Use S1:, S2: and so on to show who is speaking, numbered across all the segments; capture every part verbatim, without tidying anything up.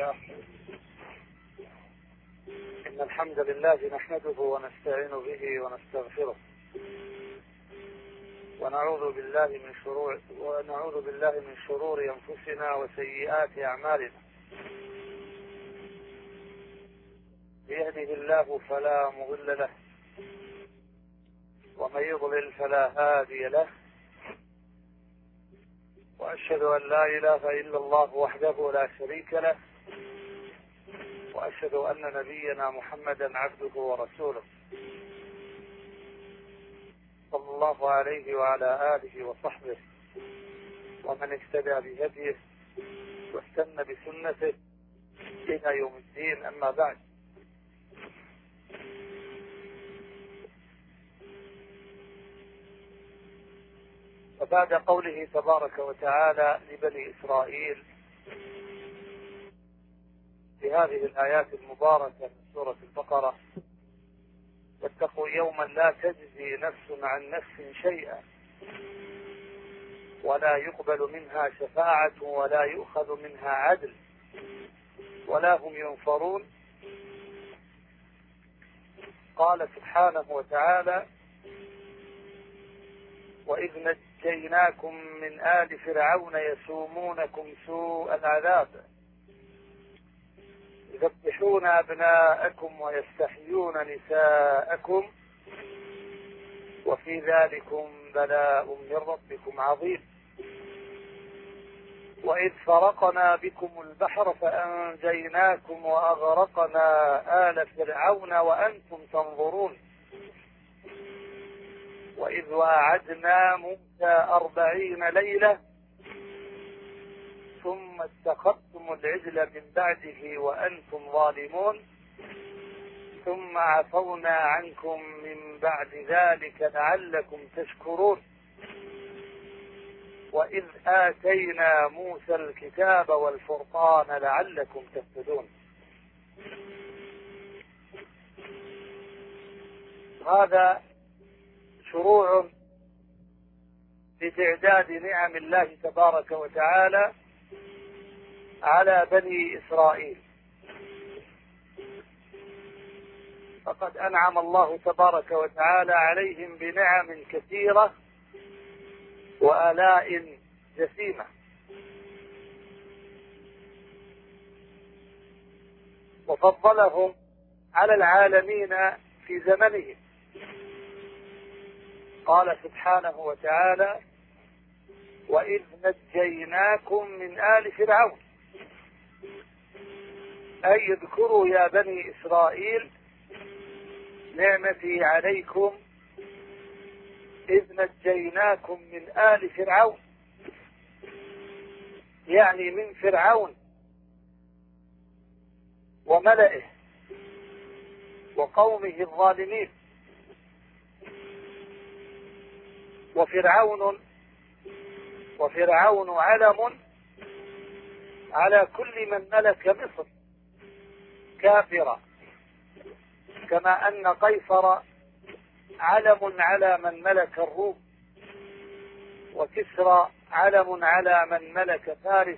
S1: الله. إن الحمد لله نحمده ونستعين به ونستغفره ونعوذ بالله من شرور ونعوذ بالله من شرور أنفسنا وسيئات أعمالنا. بيهده الله فلا مضل له ومن يضلل فلا هادي له، وأشهد أن لا إله إلا الله وحده لا شريك له، وأشهد أن نبينا محمدا عبده ورسوله صلى الله عليه وعلى آله وصحبه ومن اهتدى بهديه واستنى بسنته إلى يوم الدين. أما بعد، فبعد قوله تبارك وتعالى لبني إسرائيل في هذه الآيات المباركة من سورة البقرة: واتقوا يوما لا تجزي نفس عن نفس شيئا ولا يقبل منها شفاعة ولا يؤخذ منها عدل ولا هم ينصرون. قال سبحانه وتعالى: وإذ نجيناكم من آل فرعون يسومونكم سوء العذاب يذبحون أبناءكم ويستحيون نساءكم وفي ذلكم بلاء من ربكم عظيم. وإذ فرقنا بكم البحر فأنجيناكم وأغرقنا آل فرعون وأنتم تنظرون. وإذ واعدنا موسى أربعين ليلة ثم اتخذتم العجل من بعده وأنتم ظالمون ثم عفونا عنكم من بعد ذلك لعلكم تشكرون. وإذ آتينا موسى الكتاب والفرقان لعلكم تهتدون. هذا شروع بتعداد نعم الله تبارك وتعالى على بني إسرائيل. فقد أنعم الله تبارك وتعالى عليهم بنعم كثيرة وآلاء جسيمة، وفضلهم على العالمين في زمنهم. قال سبحانه وتعالى: وإذ نجيناكم من آل فرعون، أي اذكروا يا بني إسرائيل نعمتي عليكم إذ نجيناكم من آل فرعون، يعني من فرعون وملئه وقومه الظالمين. وفرعون وفرعون علم على كل من ملك مصر كافرا، كما أن قيصر علم على من ملك الروم، وكسرى علم على من ملك فارس،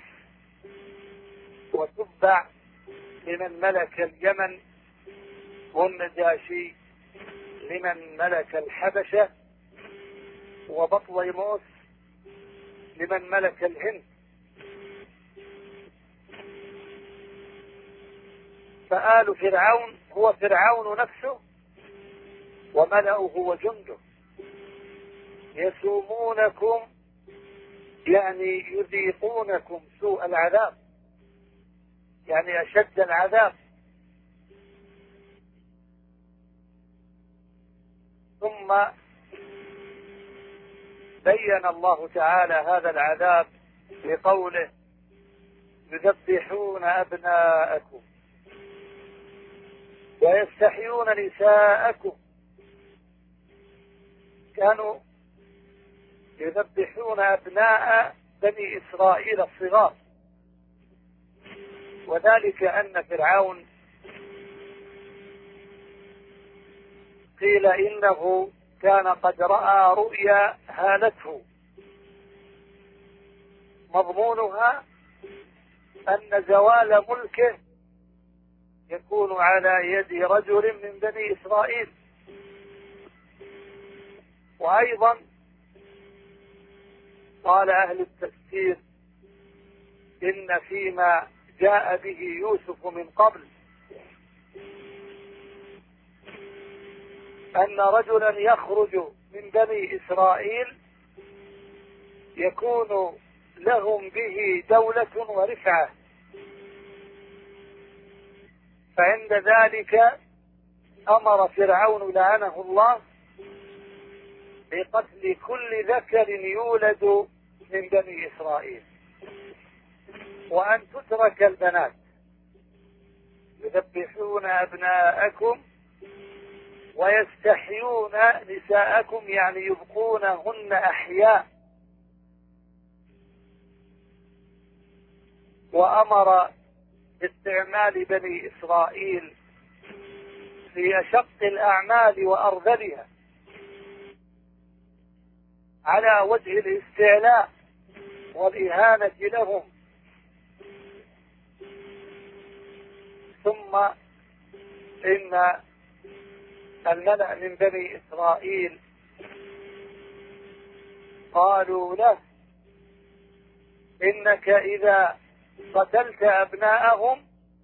S1: وتبع لمن ملك اليمن، والنجاشي لمن ملك الحبشة، وبطليموس لمن ملك الهند. فآل فرعون هو فرعون نفسه وملأه وجنده يسومونكم، يعني يذيقونكم سوء العذاب، يعني أشد العذاب. ثم بين الله تعالى هذا العذاب بقوله: يذبحون أبناءكم ويستحيون نساءكم. كانوا يذبحون أبناء بني إسرائيل الصغار، وذلك أن فرعون قيل إنه كان قد رأى رؤيا هالته، مضمونها أن زوال ملكه يكون على يد رجل من بني إسرائيل. وأيضا قال أهل التفسير إن فيما جاء به يوسف من قبل أن رجلا يخرج من بني إسرائيل يكون لهم به دولة ورفعة، فعند ذلك أمر فرعون لعنه الله بقتل كل ذكر يولد من بني إسرائيل، وأن تترك البنات. يذبحون أبناءكم ويستحيون نساءكم، يعني يبقونهن أحياء. وأمر باستعمال بني إسرائيل في أشق الأعمال وأرذلها على وجه الاستعلاء والإهانة لهم. ثم إن الملأ من بني إسرائيل قالوا له إنك إذا قتلت أبناءهم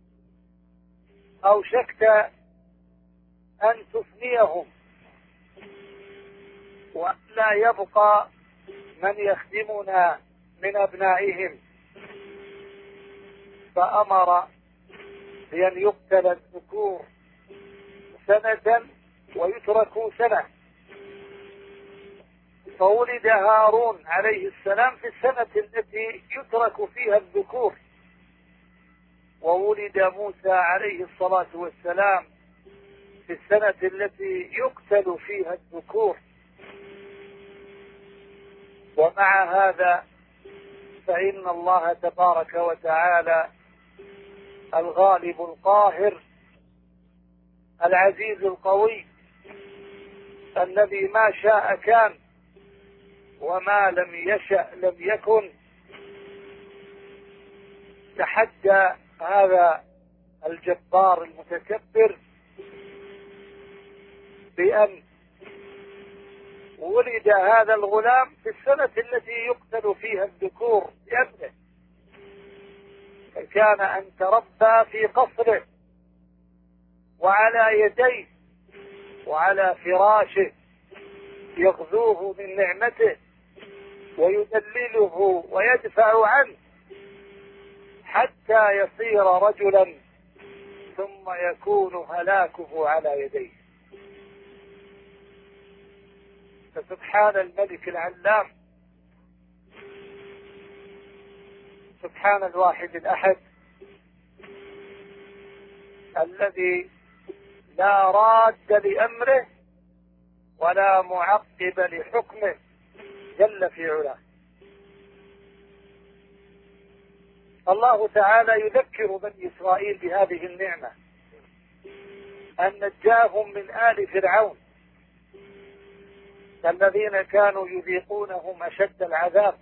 S1: أوشكت أن تفنيهم ولا يبقى من يخدمنا من أبنائهم، فأمر بأن يقتل الذكور سنة ويتركوا سنة. فولد هارون عليه السلام في السنة التي يترك فيها الذكور، وولد موسى عليه الصلاة والسلام في السنة التي يقتل فيها الذكور. ومع هذا فإن الله تبارك وتعالى الغالب القاهر العزيز القوي الذي ما شاء كان وما لم يشأ لم يكن، تحدى هذا الجبار المتكبر بأن ولد هذا الغلام في السنة التي يقتل فيها الذكور بأمره، فكان أن تربى في قصره وعلى يديه وعلى فراشه يغذوه من نعمته ويدلله ويدفع عنه حتى يصير رجلا ثم يكون هلاكه على يديه. فسبحان الملك العلام، سبحان الواحد الأحد الذي لا راد لأمره ولا معقب لحكمه جل في علاه. الله تعالى يذكر بني إسرائيل بهذه النعمة أن نجاهم من آل فرعون الذين كانوا يذيقونهم أشد العذاب،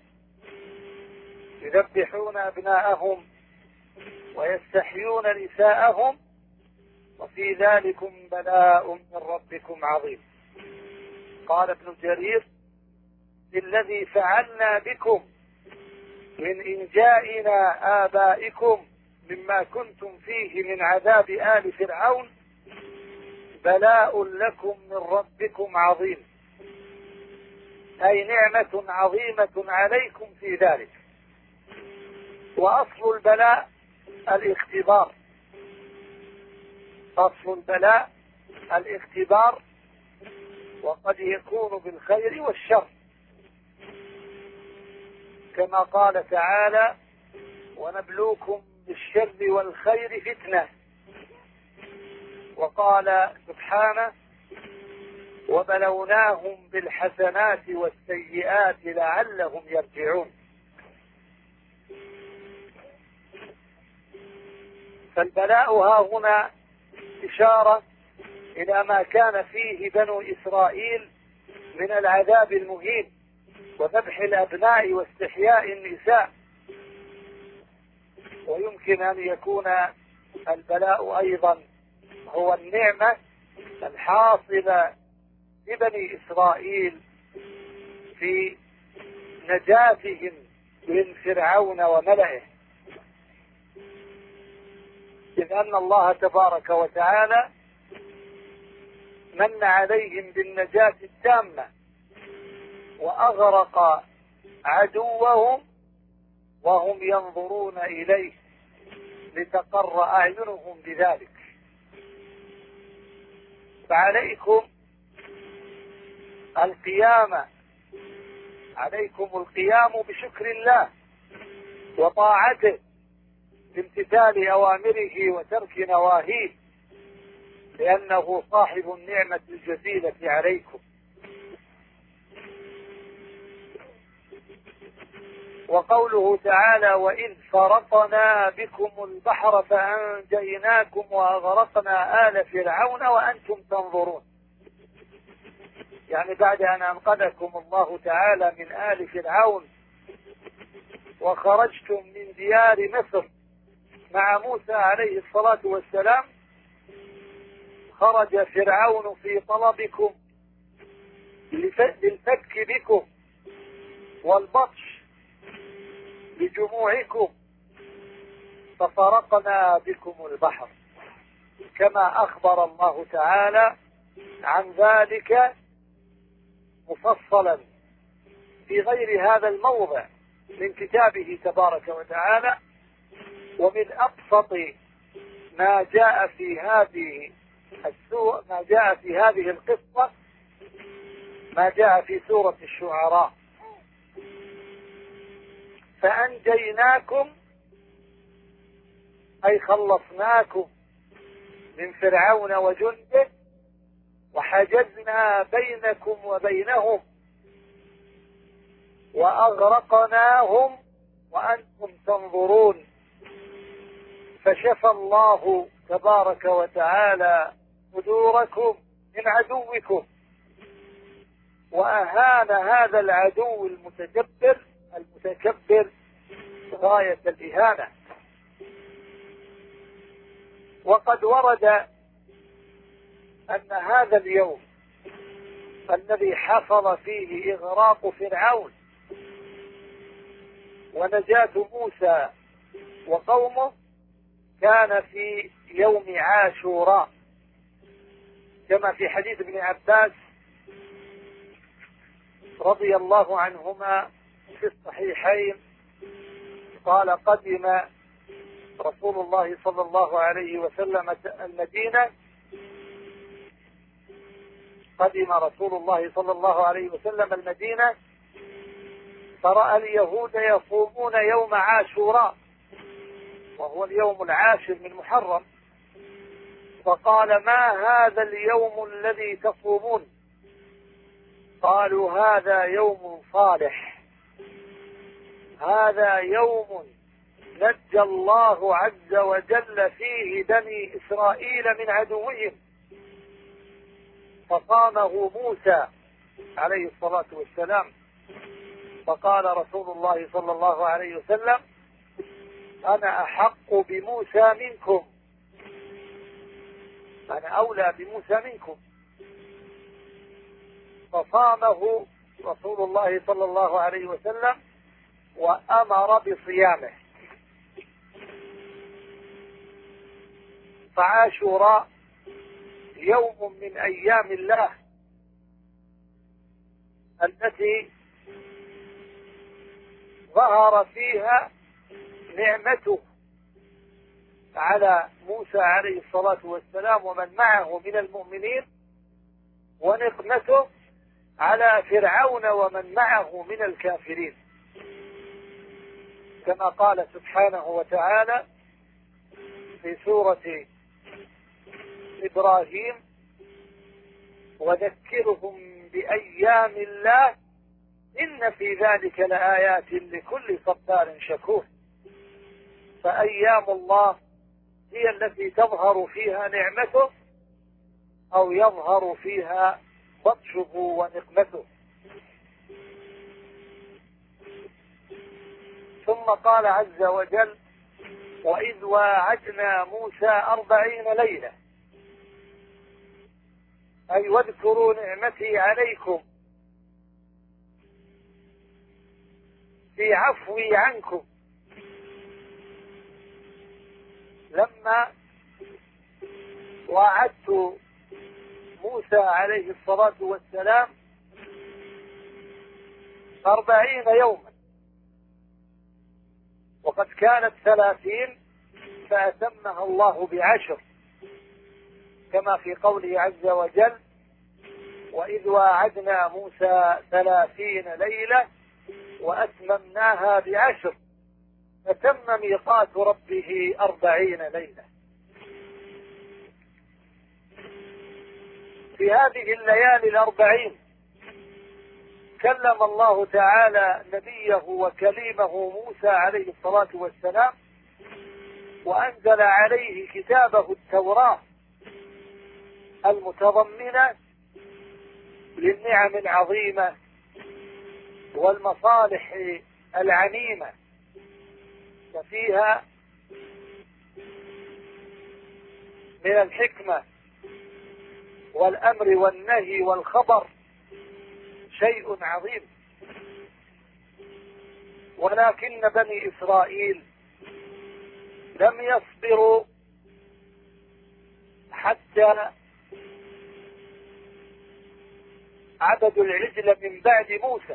S1: يذبحون أبناءهم ويستحيون نساءهم، وفي ذلكم بلاء من ربكم عظيم. قال ابن جرير: الذي فعلنا بكم من إنجائنا آبائكم مما كنتم فيه من عذاب آل فرعون بلاء لكم من ربكم عظيم، أي نعمة عظيمة عليكم في ذلك. وأصل البلاء الاختبار، أصل البلاء الاختبار، وقد يكون بالخير والشر، كما قال تعالى: ونبلوكم بالشر والخير فتنة. وقال سبحانه: وبلوناهم بالحسنات والسيئات لعلهم يرجعون. فالبلاء ها هنا إشارة إلى ما كان فيه بنو إسرائيل من العذاب المهين وذبح الأبناء واستحياء النساء. ويمكن أن يكون البلاء أيضا هو النعمة الحاصلة لبني إسرائيل في نجاتهم من فرعون وملئه، إذ أن الله تبارك وتعالى من عليهم بالنجاة التامة وأغرق عدوهم وهم ينظرون إليه لتقر أعينهم بذلك. فعليكم القيام عليكم القيام بشكر الله وطاعته بامتثال أوامره وترك نواهيه، لأنه صاحب النعمة الجزيلة عليكم. وقوله تعالى: وإذ فرقنا بكم البحر فأنجيناكم وأغرقنا آل فرعون وأنتم تنظرون، يعني بعد أن أنقذكم الله تعالى من آل فرعون وخرجتم من ديار مصر مع موسى عليه الصلاة والسلام، خرج فرعون في طلبكم للفك بكم والبطش بجموعكم، ففرقنا بكم البحر، كما أخبر الله تعالى عن ذلك مفصلا في غير هذا الموضع من كتابه تبارك وتعالى. ومن أبسط ما جاء في هذه السورة ما جاء في هذه القصة ما جاء في سورة الشعراء: فأنجيناكم أي خلصناكم من فرعون وجنده وحجزنا بينكم وبينهم وأغرقناهم وأنتم تنظرون، فشفى الله تبارك وتعالى صدوركم من عدوكم وأهان هذا العدو المتكبر المتكبر غاية الإهانة. وقد ورد أن هذا اليوم الذي حصل فيه إغراق فرعون ونجاة موسى وقومه كان في يوم عاشوراء، كما في حديث ابن عباس رضي الله عنهما في الصحيحين قال: قدم رسول الله صلى الله عليه وسلم المدينة قدم رسول الله صلى الله عليه وسلم المدينة فرأى اليهود يصومون يوم عاشوراء، وهو اليوم العاشر من محرم، فقال: ما هذا اليوم الذي تصومون؟ قالوا: هذا يوم صالح، هذا يوم نجى الله عز وجل فيه بني إسرائيل من عدوهم، فصامه موسى عليه الصلاة والسلام. فقال رسول الله صلى الله عليه وسلم: أنا أحق بموسى منكم، أنا أولى بموسى منكم. فصامه رسول الله صلى الله عليه وسلم وأمر بصيامه. فعاشوراء يوم من أيام الله التي ظهر فيها نعمته على موسى عليه الصلاة والسلام ومن معه من المؤمنين، ونقمته على فرعون ومن معه من الكافرين، كما قال سبحانه وتعالى في سورة إبراهيم: وذكرهم بأيام الله إن في ذلك لآيات لكل صبار شكور. فأيام الله هي التي تظهر فيها نعمته أو يظهر فيها بطشه ونقمته. ثم قال عز وجل: وإذ واعدنا موسى أربعين ليلة، أي واذكروا نعمتي عليكم في عفوي عنكم لما وعدت موسى عليه الصلاة والسلام أربعين يوما، وقد كانت ثلاثين فأتمها الله بعشر، كما في قوله عز وجل: وإذ واعدنا موسى ثلاثين ليلة وأتممناها بعشر فتم ميقات ربه أربعين ليلة. في هذه الليالي الأربعين كلم الله تعالى نبيه وكليمه موسى عليه الصلاة والسلام، وأنزل عليه كتابه التوراة المتضمنة للنعم العظيمة والمصالح العميمة، وفيها من الحكمة والأمر والنهي والخبر شيء عظيم. ولكن بني إسرائيل لم يصبروا حتى عبدوا العجل من بعد موسى،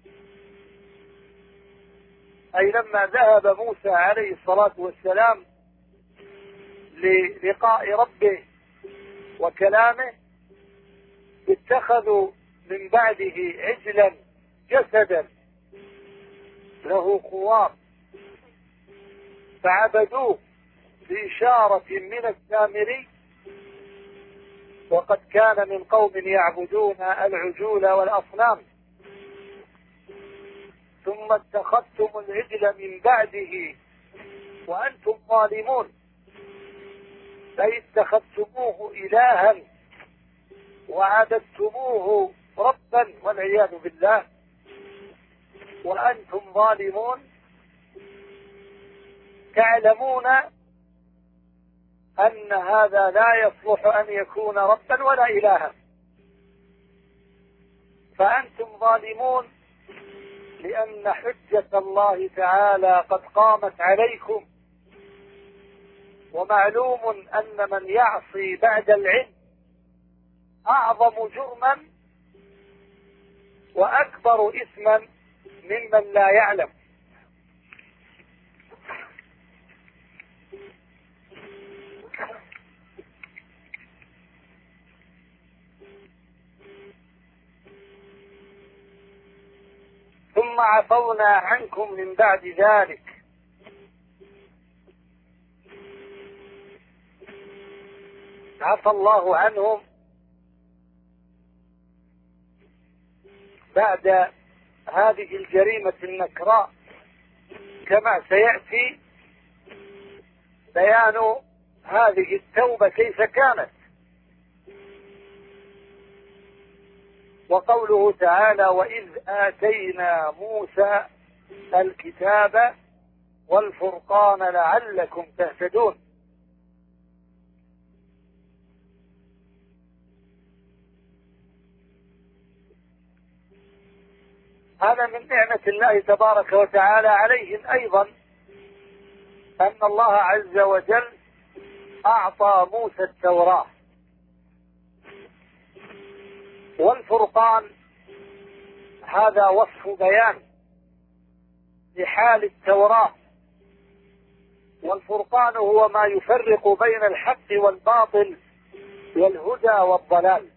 S1: أي لما ذهب موسى عليه الصلاة والسلام للقاء ربه وكلامه اتخذوا من بعده عجلا جسدا له خوار فعبدوه بإشارة من السامري، وقد كان من قوم يعبدون العجول والأصنام، ثم اتخذتم العجل من بعده وأنتم ظالمون، أي اتخذتموه إلها وعبدتموه ربا والعياذ بالله وأنتم ظالمون، تعلمون أن هذا لا يصلح أن يكون ربا ولا إلها، فأنتم ظالمون لأن حجة الله تعالى قد قامت عليكم، ومعلوم أن من يعصي بعد العلم أعظم جرما وأكبر إثما ممن لا يعلم. ثم عفونا عنكم من بعد ذلك، عفى الله عنهم بعد هذه الجريمة النكراء، كما سيأتي بيان هذه التوبة كيف كانت. وقوله تعالى: وإذ آتينا موسى الكتاب والفرقان لعلكم تهتدون. هذا من نعمة الله تبارك وتعالى عليهم أيضا، أن الله عز وجل أعطى موسى التوراة، والفرقان هذا وصف بيان لحال التوراة، والفرقان هو ما يفرق بين الحق والباطل والهدى والضلال،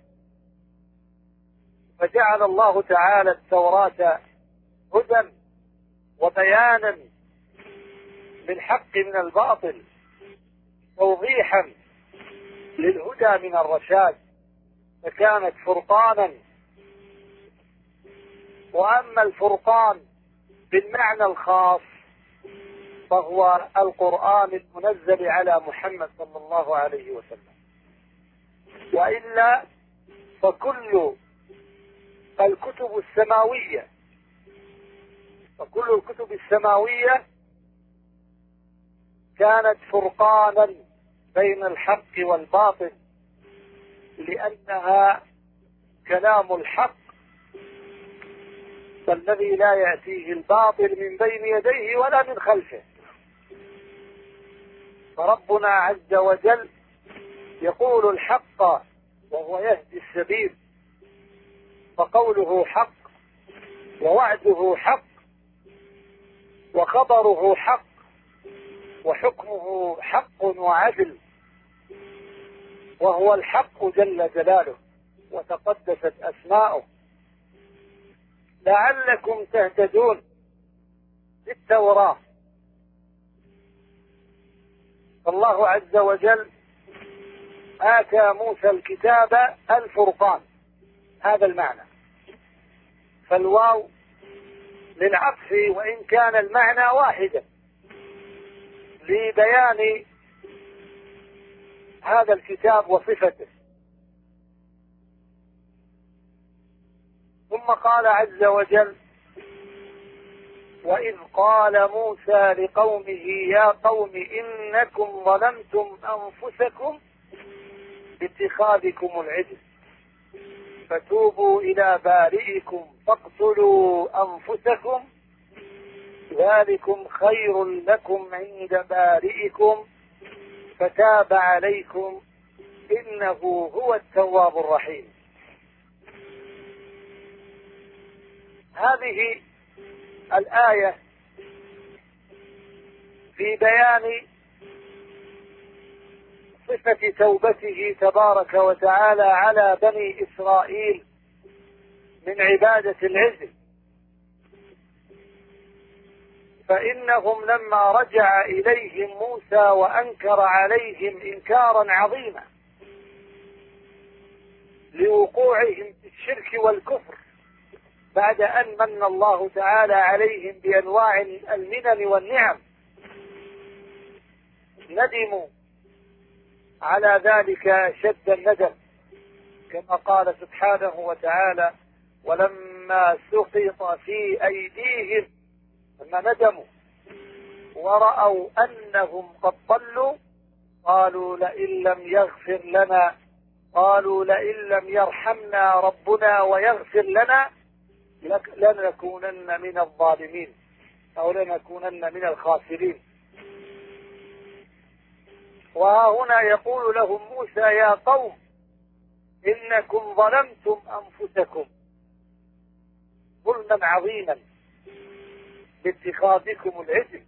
S1: فجعل الله تعالى التوراة هدى وبيانا للحق من الباطل، توضيحا للهدى من الرشاد، فكانت فرقانا. وأما الفرقان بالمعنى الخاص فهو القرآن المنزل على محمد صلى الله عليه وسلم، وإلا فكل الكتب السماوية فكل الكتب السماوية كانت فرقانا بين الحق والباطل، لأنها كلام الحق فالذي لا يأتيه الباطل من بين يديه ولا من خلفه. فربنا عز وجل يقول الحق وهو يهدي السبيل، فقوله حق ووعده حق وخبره حق وحكمه حق وعدل، وهو الحق جل جلاله وتقدست أسماؤه. لعلكم تهتدون بالتوراة. الله عز وجل آتى موسى الكتاب الفرقان، هذا المعنى، فالواو للعطف وإن كان المعنى واحدا لبيان هذا الكتاب وصفته. ثم قال عز وجل: وإذ قال موسى لقومه يا قوم إنكم ظلمتم أنفسكم باتخاذكم العجل فتوبوا إلى بارئكم فاقتلوا أنفسكم ذلكم خير لكم عند بارئكم فتاب عليكم إنه هو التواب الرحيم. هذه الآية في بيان صفة توبته تبارك وتعالى على بني إسرائيل من عبادة العجل، فإنهم لما رجع إليهم موسى وأنكر عليهم إنكارا عظيما لوقوعهم في الشرك والكفر بعد أن من الله تعالى عليهم بأنواع المنن والنعم، ندموا على ذلك شد الندم، كما قال سبحانه وتعالى: ولما سقط في أيديهم، لما ندموا ورأوا أنهم قد ضلوا قالوا لئن لم يغفر لنا قالوا لئن لم يرحمنا ربنا ويغفر لنا لنكونن من الظالمين أو لنكونن من الخاسرين. وها هنا يقول لهم موسى: يا قوم إنكم ظلمتم أنفسكم ظلما عظيما باتخاذكم العجل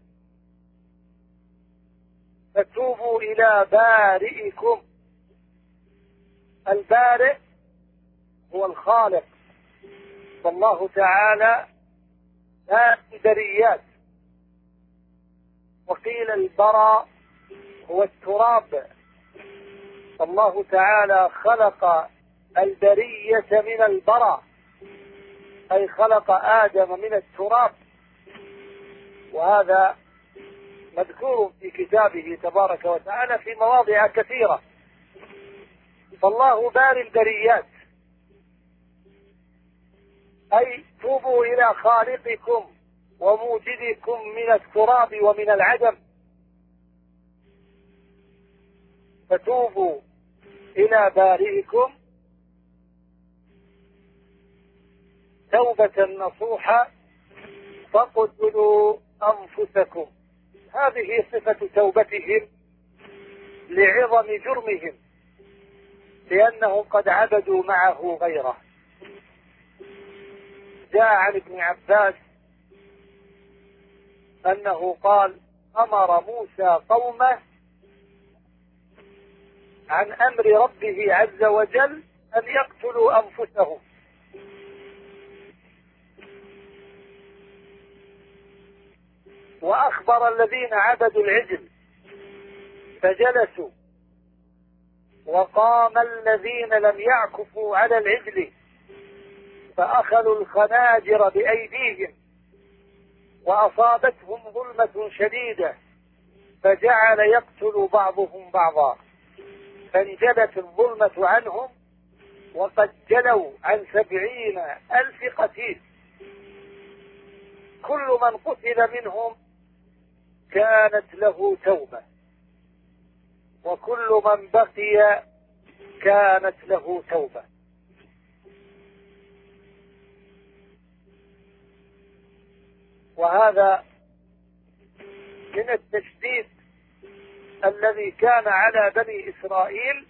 S1: فتوبوا إلى بارئكم. البارئ هو الخالق، فالله تعالى بارئ البريات، وقيل البراء هو التراب، فالله تعالى خلق البرية من البراء، أي خلق آدم من التراب، وهذا مذكور في كتابه تبارك وتعالى في مواضع كثيرة. فالله بارئ البريات، أي توبوا إلى خالقكم وموجدكم من التراب ومن العدم، فتوبوا إلى بارئكم توبة نصوحة فاقتلوا أنفسكم. هذه صفة توبتهم لعظم جرمهم، لأنهم قد عبدوا معه غيره. جاء عن ابن عباس أنه قال: أمر موسى قومه عن أمر ربه عز وجل أن يقتلوا أنفسهم، وأخبر الذين عبدوا العجل فجلسوا، وقام الذين لم يعكفوا على العجل فأخذوا الخناجر بأيديهم وأصابتهم ظلمة شديدة فجعل يقتل بعضهم بعضا، فانجلت الظلمة عنهم وقد جلوا عن سبعين ألف قتيل، كل من قتل منهم كانت له توبة، وكل من بقي كانت له توبة. وهذا من التشديد الذي كان على بني إسرائيل،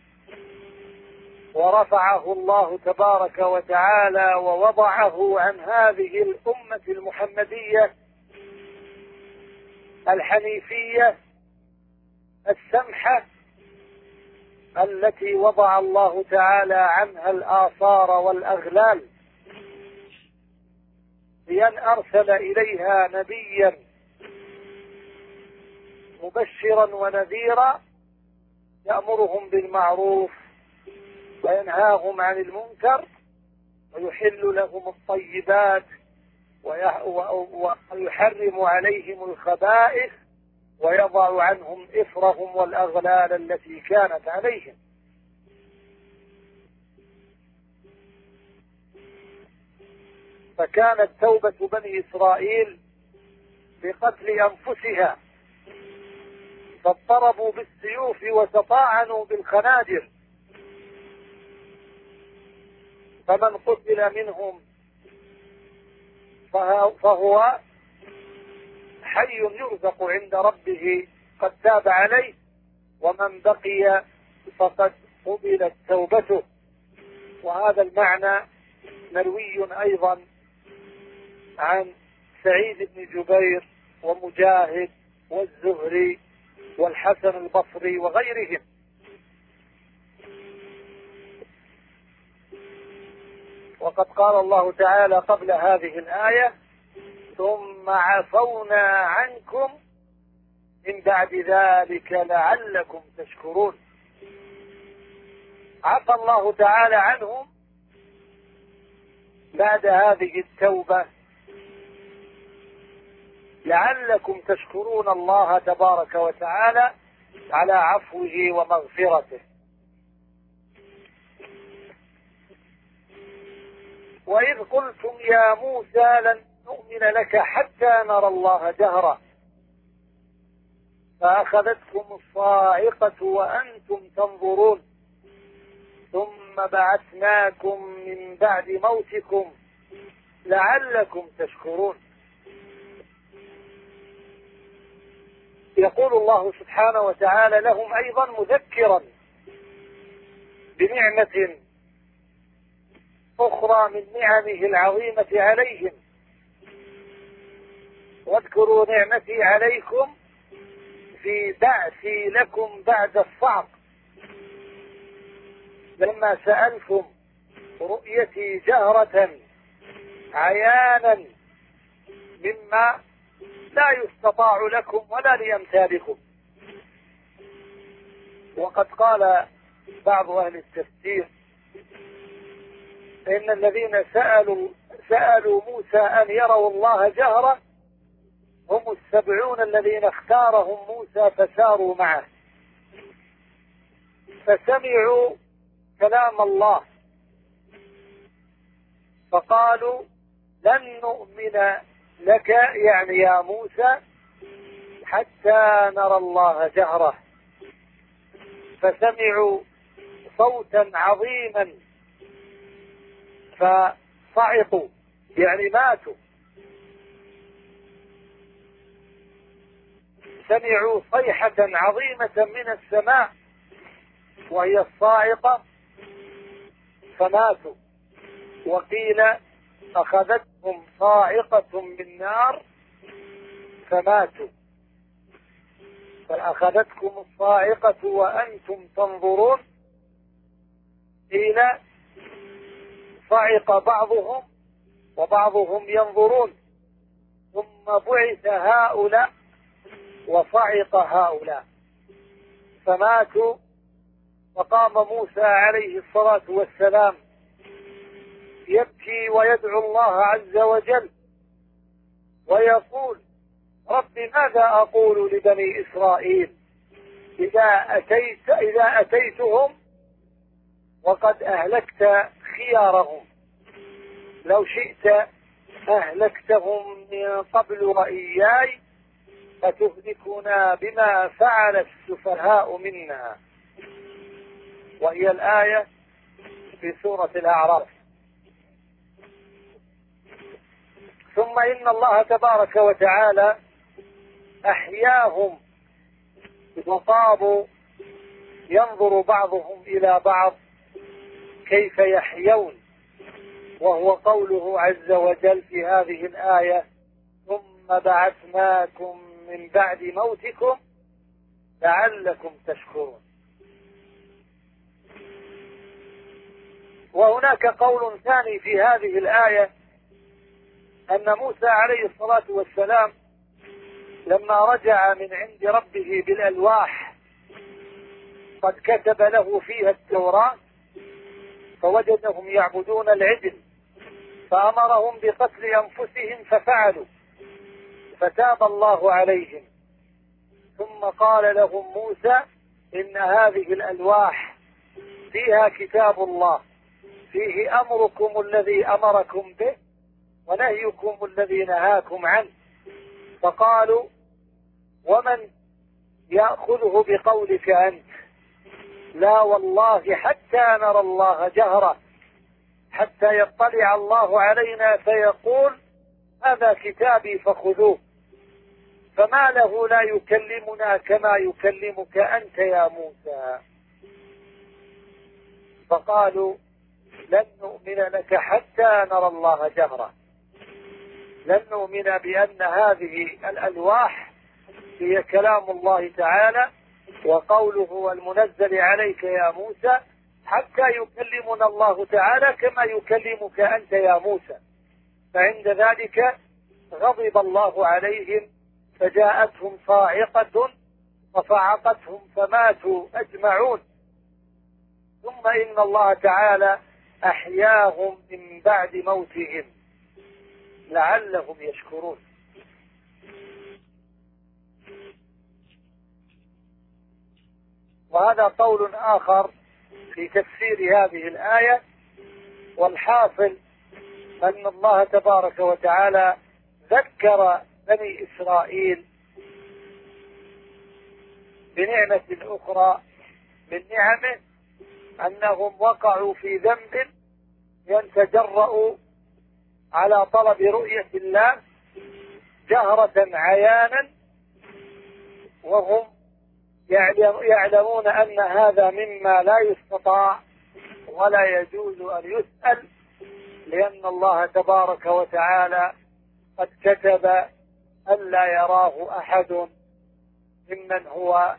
S1: ورفعه الله تبارك وتعالى ووضعه عن هذه الأمة المحمدية الحنيفية السمحة التي وضع الله تعالى عنها الآثار والأغلال، بأن أرسل إليها نبيا مبشرا ونذيرا يأمرهم بالمعروف وينهاهم عن المنكر ويحل لهم الطيبات ويحرم عليهم الخبائث ويضع عنهم إثرهم والأغلال التي كانت عليهم. فكانت توبة بني إسرائيل بقتل أنفسها، فاضطربوا بالسيوف وتطاعنوا بالخناجر، فمن قتل منهم فهو حي يرزق عند ربه قد تاب عليه، ومن بقي فقد قبلت توبته. وهذا المعنى مروي أيضا عن سعيد بن جبير ومجاهد والزهري والحسن البصري وغيرهم. وقد قال الله تعالى قبل هذه الآية: ثم عفونا عنكم من بعد ذلك لعلكم تشكرون. عفى الله تعالى عنهم بعد هذه التوبة لعلكم تشكرون الله تبارك وتعالى على عفوه ومغفرته. وإذ قلتم يا موسى لن نؤمن لك حتى نرى الله جهرا فأخذتكم الصاعقة وأنتم تنظرون ثم بعثناكم من بعد موتكم لعلكم تشكرون. يقول الله سبحانه وتعالى لهم أيضا مذكرا بنعمة أخرى من نعمه العظيمة عليهم: واذكروا نعمتي عليكم في بعثي لكم بعد الصعق لما سألتم رؤيتي جهرة عيانا مما لا يستطاع لكم ولا لأمثالكم. وقد قال بعض أهل التفسير إن الذين سألوا سألوا موسى أن يروا الله جهرة هم السبعون الذين اختارهم موسى فساروا معه، فسمعوا كلام الله فقالوا لن نؤمن لك يعني يا موسى حتى نرى الله جهرة، فسمعوا صوتا عظيما فصعقوا يعني ماتوا. سمعوا صيحة عظيمة من السماء وهي الصاعقة فماتوا. وقيل أخذتهم صاعقة من نار فماتوا. فأخذتكم الصاعقة وأنتم تنظرون، قيل صعق بعضهم وبعضهم ينظرون، ثم بعث هؤلاء وصعق هؤلاء فماتوا. فقام موسى عليه الصلاة والسلام يبكي ويدعو الله عز وجل ويقول: رب ماذا أقول لبني إسرائيل إذا أتيت إذا أتيتهم وقد أهلكت خيارهم؟ لو شئت أهلكتهم من قبل وإياي أتهلكنا بما فعل السفهاء منا. وهي الآية في سورة الأعراف. ثم إن الله تبارك وتعالى أحياهم وطابوا ينظر بعضهم إلى بعض كيف يحيون، وهو قوله عز وجل في هذه الآية: ثم بعثناكم من بعد موتكم لعلكم تشكرون. وهناك قول ثاني في هذه الآية أن موسى عليه الصلاة والسلام لما رجع من عند ربه بالألواح قد كتب له فيها التوراة، فوجدهم يعبدون العجل فأمرهم بقتل أنفسهم ففعلوا، فتاب الله عليهم. ثم قال لهم موسى: إن هذه الألواح فيها كتاب الله، فيه أمركم الذي أمركم به ونهيكم الذي نهاكم عنه. فقالوا: ومن يأخذه بقولك أنت؟ لا والله حتى نرى الله جهرة، حتى يطلع الله علينا فيقول: هذا كتابي فخذوه. فما له لا يكلمنا كما يكلمك أنت يا موسى؟ فقالوا: لن نؤمن لك حتى نرى الله جهرة، لن نؤمن بأن هذه الألواح هي كلام الله تعالى وقوله المنزل عليك يا موسى حتى يكلمنا الله تعالى كما يكلمك أنت يا موسى. فعند ذلك غضب الله عليهم فجاءتهم صاعقة فصعقتهم فماتوا أجمعون. ثم إن الله تعالى أحياهم من بعد موتهم لعلهم يشكرون. وهذا قول آخر في تفسير هذه الآية. والحاصل أن الله تبارك وتعالى ذكر بني إسرائيل بنعمة أخرى من نعمه، أنهم وقعوا في ذنب يتجرأوا على طلب رؤية الله جهرة عيانا، وهم يعلمون أن هذا مما لا يستطاع ولا يجوز أن يسأل، لأن الله تبارك وتعالى قد كتب ألا يراه أحد ممن هو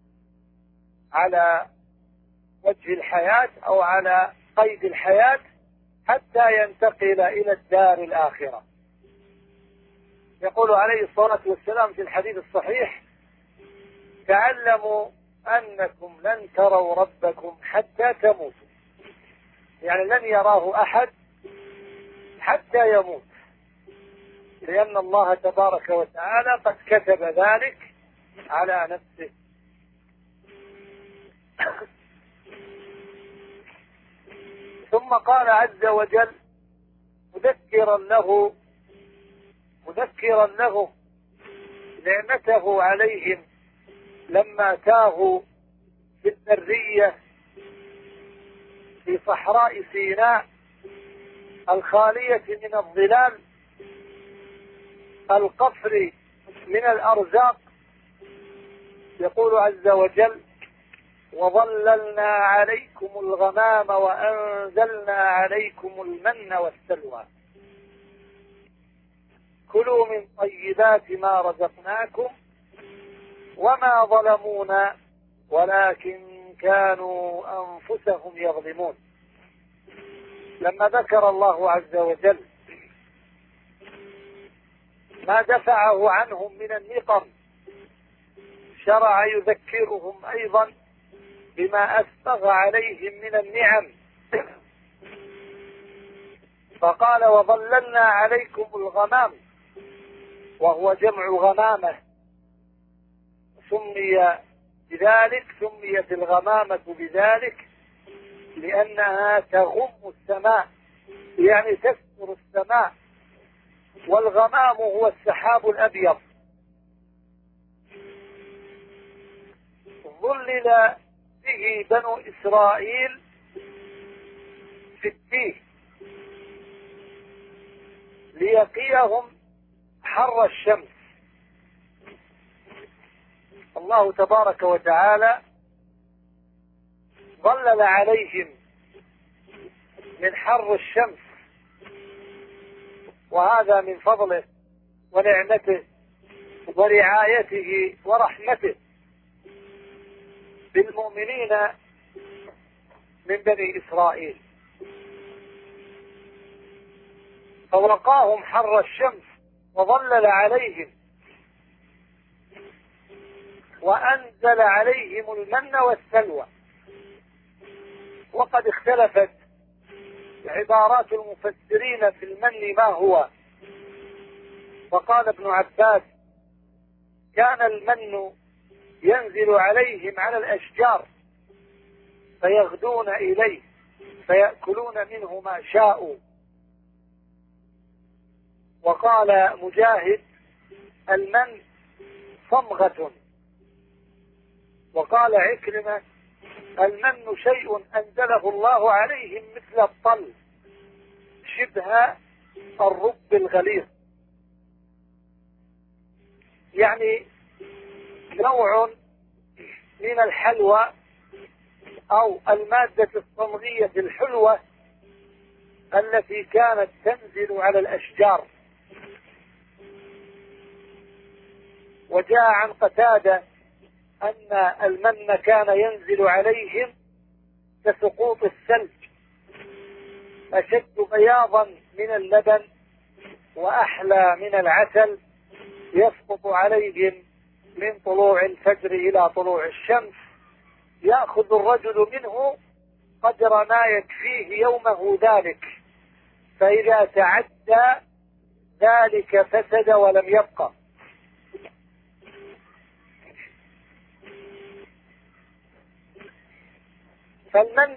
S1: على وجه الحياة أو على قيد الحياة حتى ينتقل إلى الدار الآخرة. يقول عليه الصلاة والسلام في الحديث الصحيح: تعلموا أنكم لن تروا ربكم حتى تموتوا، يعني لن يراه أحد حتى يموت، لأن الله تبارك وتعالى قد كتب ذلك على نفسه. ثم قال عز وجل مذكرا له مذكرا لهم نعمته عليهم لما تاهوا في البرية في صحراء سيناء الخالية من الظلال القفر من الأرزاق. يقول عز وجل: وظللنا عليكم الغمام وأنزلنا عليكم المن والسلوى كلوا من طيبات ما رزقناكم وما ظلمونا ولكن كانوا أنفسهم يظلمون. لما ذكر الله عز وجل ما دفعه عنهم من النقم شرع يذكرهم أيضا بما أسبغ عليهم من النعم، فقال: وظللنا عليكم الغمام، وهو جمع غمامة، سمي بذلك سميت الغمامة بذلك لأنها تغم السماء، يعني تستر السماء. والغمام هو السحاب الأبيض، ظلل به بنو إسرائيل في التيه ليقيهم حر الشمس. الله تبارك وتعالى ظلل عليهم من حر الشمس، وهذا من فضله ونعمته ورعايته ورحمته بالمؤمنين من بني إسرائيل، فوقاهم حر الشمس وظلل عليهم وأنزل عليهم المن والسلوى. وقد اختلفت عبارات المفسرين في المن ما هو، وقال ابن عباس: كان المن ينزل عليهم على الأشجار فيغدون إليه فيأكلون منه ما شاءوا. وقال مجاهد: المن صمغة. وقال عكرمة: المن شيء أنزله الله عليهم مثل الطل شبه الرب الغليظ، يعني نوع من الحلوى أو المادة الصمغية الحلوة التي كانت تنزل على الأشجار. وجاء عن قتادة أن المن كان ينزل عليهم كسقوط الثلج، أشد بياضا من اللبن وأحلى من العسل، يسقط عليهم من طلوع الفجر إلى طلوع الشمس، يأخذ الرجل منه قدر ما يكفيه يومه ذلك، فإذا تعدى ذلك فسد ولم يبقى. فالمن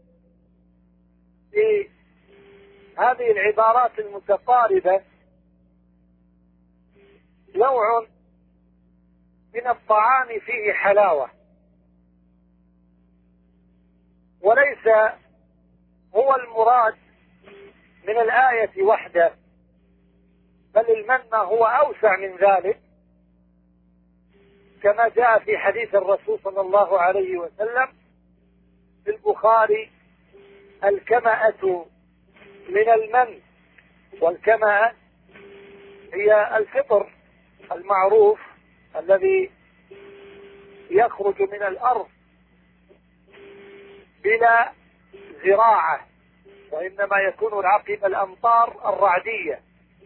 S1: في هذه العبارات المتقاربة نوع من الطعام فيه حلاوة، وليس هو المراد من الآية وحده، بل المن هو أوسع من ذلك، كما جاء في حديث الرسول صلى الله عليه وسلم في البخاري: الكمأة من المن. والكمأة هي الفطر المعروف الذي يخرج من الأرض بلا زراعة، وإنما يكون عقب الأمطار الرعدية.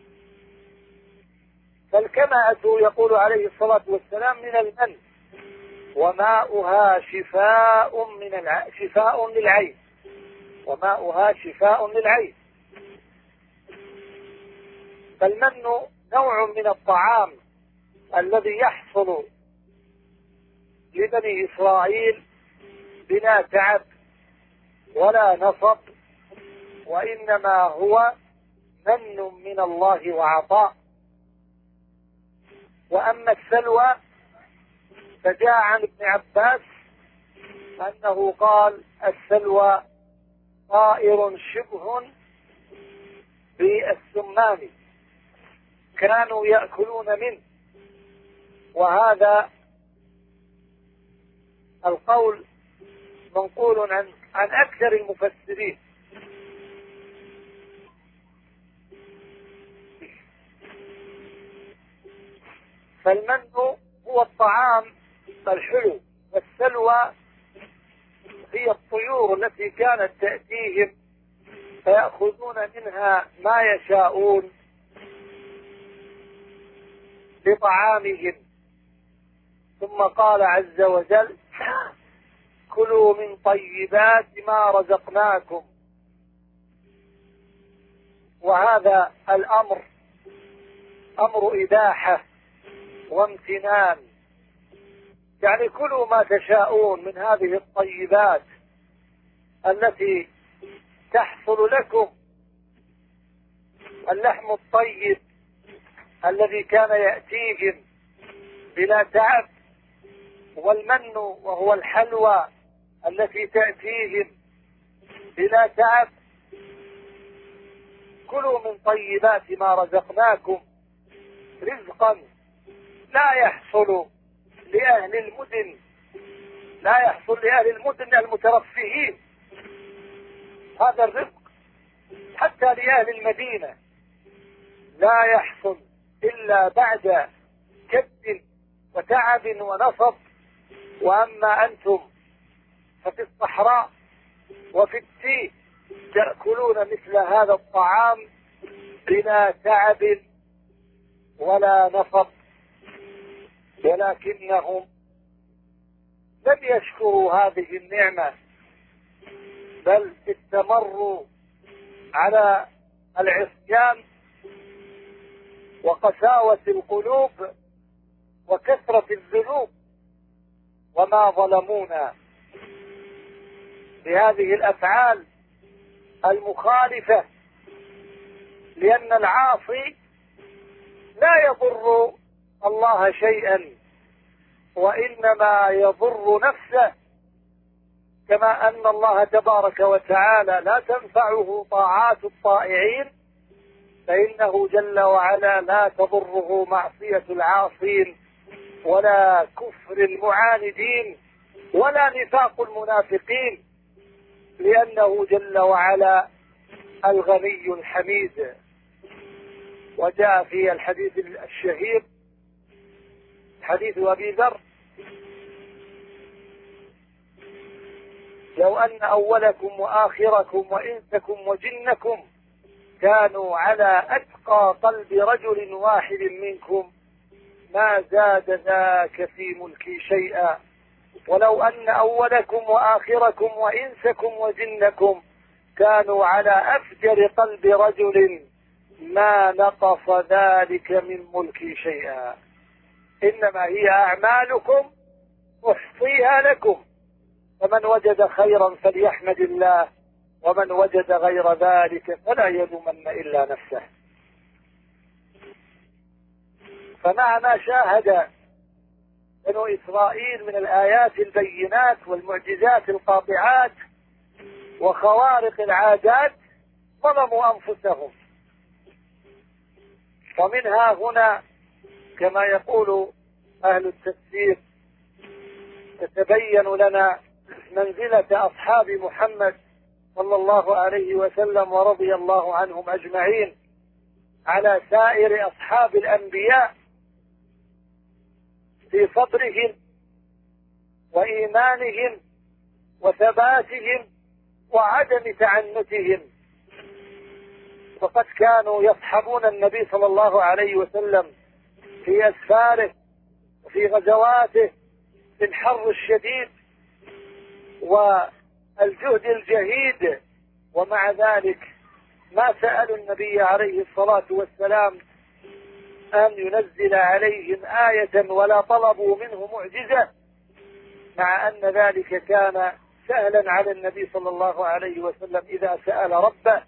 S1: فالكمأة يقول عليه الصلاة والسلام من المن، وماؤها شفاء من الع... شفاء للعين، وماؤها شفاء للعين. فالمن نوع من الطعام الذي يحصل لبني إسرائيل بلا تعب ولا نصب، وإنما هو من من الله وعطاء. وأما السلوى فجاء عن ابن عباس أنه قال: السلوى طائر شبه بالسمان كانوا يأكلون منه. وهذا القول منقول عن عن أكثر المفسرين. فالمن هو الطعام الحلو، والسلوى هي الطيور التي كانت تأتيهم فيأخذون منها ما يشاءون لطعامهم. ثم قال عز وجل: كلوا من طيبات ما رزقناكم. وهذا الأمر أمر إباحة وامتنان، يعني كلوا ما تشاءون من هذه الطيبات التي تحصل لكم. اللحم الطيب الذي كان يأتيهم بلا تعب والمن وهو الحلوى التي تأتيهم بلا تعب. كلوا من طيبات ما رزقناكم رزقا لا يحصل لأهل المدن لا يحصل لأهل المدن المترفهين. هذا الرزق حتى لأهل المدينة لا يحصل إلا بعد كد وتعب ونصب. وأما أنتم ففي الصحراء وفي التيه تأكلون مثل هذا الطعام بلا تعب ولا نصب، ولكنهم لم يشكروا هذه النعمة، بل استمروا على العصيان وقساوة القلوب وكثرة الذنوب، وما ظلمونا بهذه الأفعال المخالفة، لأن العاصي لا يضر الله شيئا وإنما يضر نفسه، كما أن الله تبارك وتعالى لا تنفعه طاعات الطائعين، فإنه جل وعلا لا تضره معصية العاصين ولا كفر المعاندين ولا نفاق المنافقين، لأنه جل وعلا الغني الحميد. وجاء في الحديث الشهير حديث أبي ذر: لو أن أولكم وآخركم وإنسكم وجنكم كانوا على أتقى قلب رجل واحد منكم ما زاد ذاك في ملكي شيئا، ولو أن أولكم وآخركم وإنسكم وجنكم كانوا على أفجر قلب رجل ما نقص ذلك من ملكي شيئا. إنما هي أعمالكم أحصيها لكم، فمن وجد خيرا فليحمد الله، ومن وجد غير ذلك فلا يلومن إلا نفسه. فمع ما شاهد بنو إسرائيل من الآيات البينات والمعجزات القاطعات وخوارق العادات ظلموا أنفسهم. ومنها هنا كما يقول أهل التفسير تتبين لنا منزلة أصحاب محمد صلى الله عليه وسلم ورضي الله عنهم أجمعين على سائر أصحاب الأنبياء في صبرهم وإيمانهم وثباتهم وعدم تعنتهم. وقد كانوا يصحبون النبي صلى الله عليه وسلم في أسفاره وفي غزواته في الحر الشديد والجهد الجهيد، ومع ذلك ما سألوا النبي عليه الصلاة والسلام أن ينزل عليهم آية ولا طلبوا منه معجزة، مع أن ذلك كان سهلا على النبي صلى الله عليه وسلم إذا سأل ربه.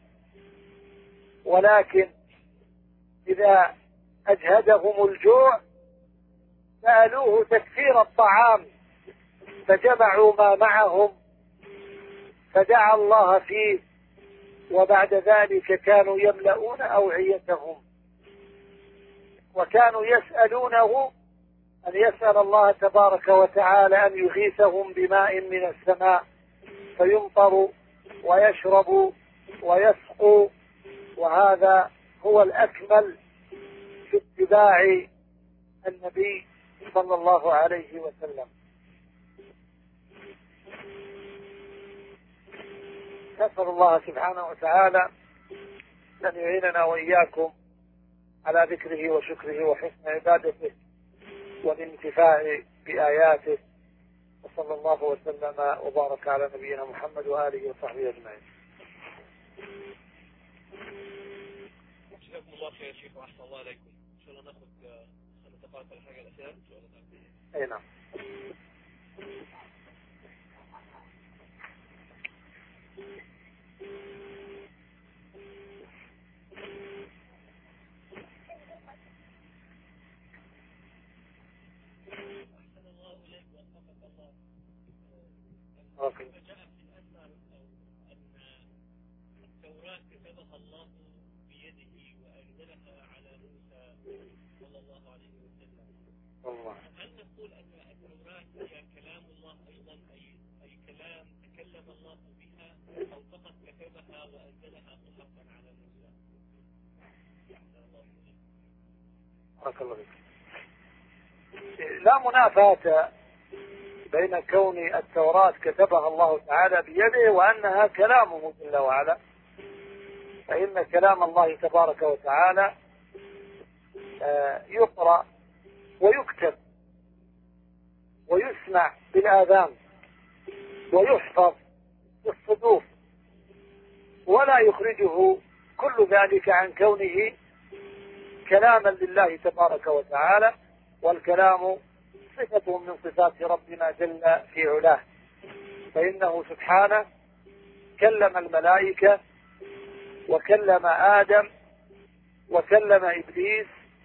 S1: ولكن إذا أجهدهم الجوع سألوه تكثير الطعام فجمعوا ما معهم فدعا الله فيه، وبعد ذلك كانوا يملؤون أوعيتهم، وكانوا يسألونه أن يسأل الله تبارك وتعالى أن يغيثهم بماء من السماء فيمطروا ويشربوا ويسقوا. وهذا هو الأكمل في اتباع النبي صلى الله عليه وسلم. نسأل الله سبحانه وتعالى أن يعيننا وإياكم على ذكره وشكره وحسن عبادته والانتفاع بآياته، وصلى الله وسلم وبارك على نبينا محمد وآله وصحبه أجمعين.
S2: جزاكم الله خير يا شيخ وأحسن الله عليكم. إن شاء الله ناخذ خمس دقائق ولا حاجة الأسئلة إن شاء الله.
S1: أي نعم.
S2: أحسن الله إليك ووفقك وجاء في الأثر أن التوراة كتبها الله بيده وأنزلها على موسى صلى الله عليه وسلم.
S1: الله.
S2: هل نقول أن التوراة هي كلام الله أيضا، أي أي كلام تكلم الله بها، أو فقط كتبها وأنزلها صحفا على موسى؟
S1: بارك الله فيك. لا منافاة بين كون التوراة كتبها الله تعالى بيده وأنها كلامه جل وعلا، فإن كلام الله تبارك وتعالى يقرأ ويكتب ويسمع بالآذان ويحفظ بالصدور، ولا يخرجه كل ذلك عن كونه كلاما لله تبارك وتعالى، والكلام صفة من صفات ربنا جل في علاه، فإنه سبحانه كلم الملائكة وكلم آدم وكلم إبليس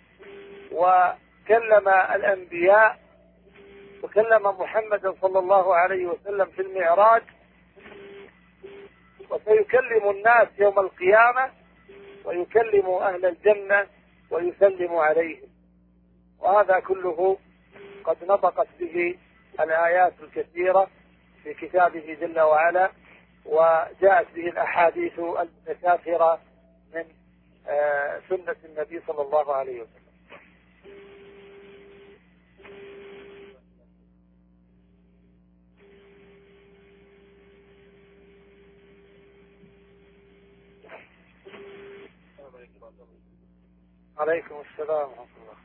S1: وكلم الأنبياء وكلم محمد صلى الله عليه وسلم في المعراج، وسيكلم الناس يوم القيامة ويكلم أهل الجنة ويسلم عليهم، وهذا كله قد نطقت به الآيات الكثيرة في كتابه جل وعلا، وجاءت به الأحاديث المتكاثرة من سنة النبي صلى الله عليه وسلم. عليكم السلام ورحمة الله.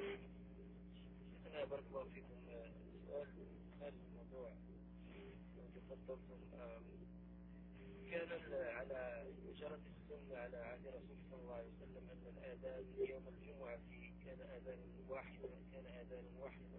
S2: أنا بارك الله فيكم. سؤال خارج الموضوع. تفضلتم كان على جرت السنة على عهد رسول صلى الله عليه وسلم أن الآذان يوم الجمعة كان آذان واحدا كان آذان واحدا